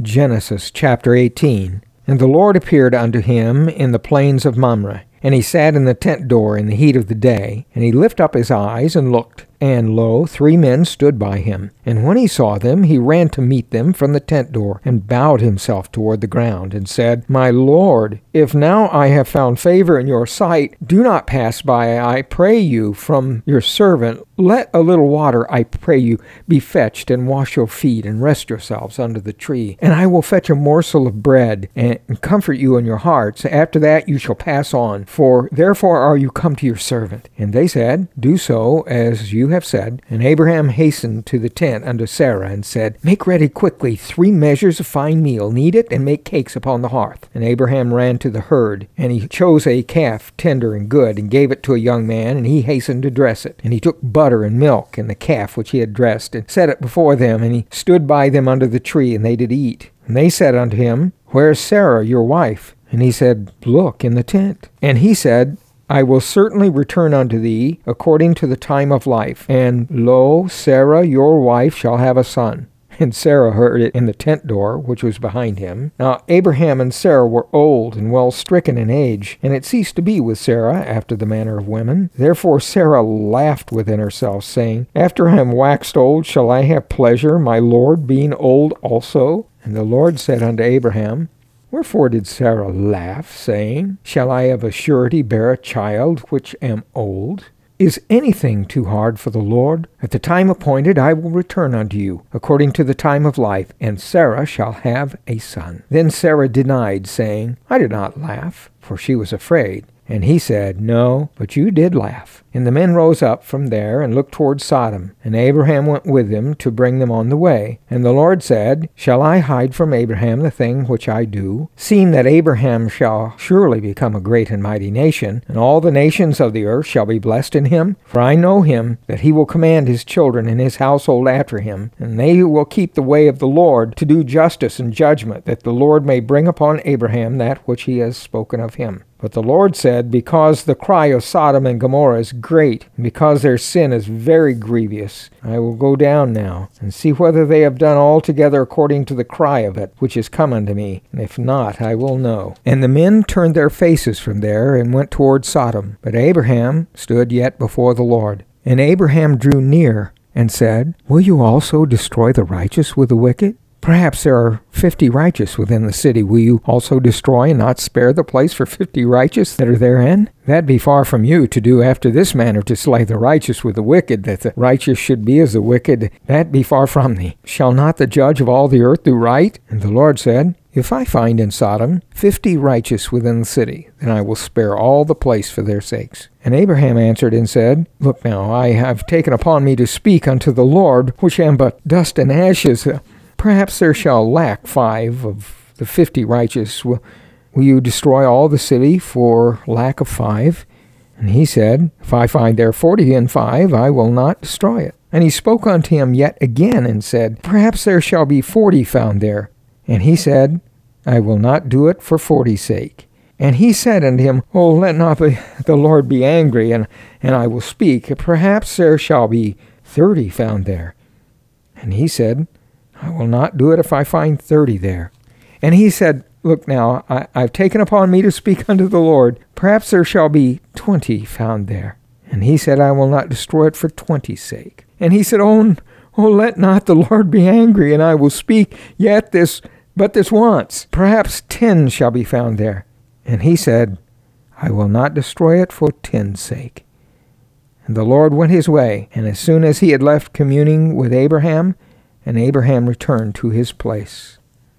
Genesis chapter 18. And the Lord appeared unto him in the plains of Mamre. And he sat in the tent door in the heat of the day. And he lifted up his eyes and looked. And lo, 3 men stood by him. And when he saw them, he ran to meet them from the tent door, and bowed himself toward the ground, and said, My Lord, if now I have found favor in your sight, do not pass by, I pray you, from your servant. Let a little water, I pray you, be fetched, and wash your feet, and rest yourselves under the tree. And I will fetch a morsel of bread, and comfort you in your hearts. After that you shall pass on, for therefore are you come to your servant. And they said, Do so as you have said. And Abraham hastened to the tent unto Sarah, and said, Make ready quickly 3 measures of fine meal, knead it, and make cakes upon the hearth. And Abraham ran to the herd, and he chose a calf tender and good, and gave it to a young man, and he hastened to dress it. And he took butter and milk, and the calf which he had dressed, and set it before them, and he stood by them under the tree, and they did eat. And they said unto him, Where is Sarah your wife? And he said, Look in the tent. And he said, I will certainly return unto thee according to the time of life. And lo, Sarah your wife shall have a son. And Sarah heard it in the tent door, which was behind him. Now Abraham and Sarah were old and well stricken in age, and it ceased to be with Sarah after the manner of women. Therefore Sarah laughed within herself, saying, After I am waxed old, shall I have pleasure, my Lord being old also? And the Lord said unto Abraham, Wherefore did Sarah laugh, saying, Shall I of a surety bear a child which am old? Is anything too hard for the Lord? At the time appointed I will return unto you, according to the time of life, and Sarah shall have a son. Then Sarah denied, saying, I did not laugh, for she was afraid. And he said, No, but you did laugh. And the men rose up from there and looked toward Sodom. And Abraham went with them to bring them on the way. And the Lord said, Shall I hide from Abraham the thing which I do? Seeing that Abraham shall surely become a great and mighty nation, and all the nations of the earth shall be blessed in him. For I know him, that he will command his children and his household after him, and they will keep the way of the Lord, to do justice and judgment, that the Lord may bring upon Abraham that which he has spoken of him. But the Lord said, Because the cry of Sodom and Gomorrah is great, and because their sin is very grievous, I will go down now, and see whether they have done altogether according to the cry of it, which is come unto me, and if not, I will know. And the men turned their faces from there, and went toward Sodom. But Abraham stood yet before the Lord. And Abraham drew near, and said, Will you also destroy the righteous with the wicked? Perhaps there are 50 righteous within the city. Will you also destroy and not spare the place for 50 righteous that are therein? That be far from you to do after this manner, to slay the righteous with the wicked, that the righteous should be as the wicked. That be far from thee. Shall not the judge of all the earth do right? And the Lord said, If I find in Sodom 50 righteous within the city, then I will spare all the place for their sakes. And Abraham answered and said, Look now, I have taken upon me to speak unto the Lord, which am but dust and ashes. Perhaps there shall lack 5 of the 50 righteous. Will you destroy all the city for lack of 5? And he said, If I find there 45, I will not destroy it. And he spoke unto him yet again, and said, Perhaps there shall be 40 found there. And he said, I will not do it for 40's sake. And he said unto him, Oh, let not the Lord be angry, and I will speak. Perhaps there shall be 30 found there. And he said, I will not do it if I find 30 there. And he said, Look now, I've taken upon me to speak unto the Lord. Perhaps there shall be 20 found there. And he said, I will not destroy it for 20's sake. And he said, Oh, let not the Lord be angry, and I will speak yet but this once. Perhaps 10 shall be found there. And he said, I will not destroy it for 10's sake. And the Lord went his way, and as soon as he had left communing with Abraham, and Abraham returned to his place.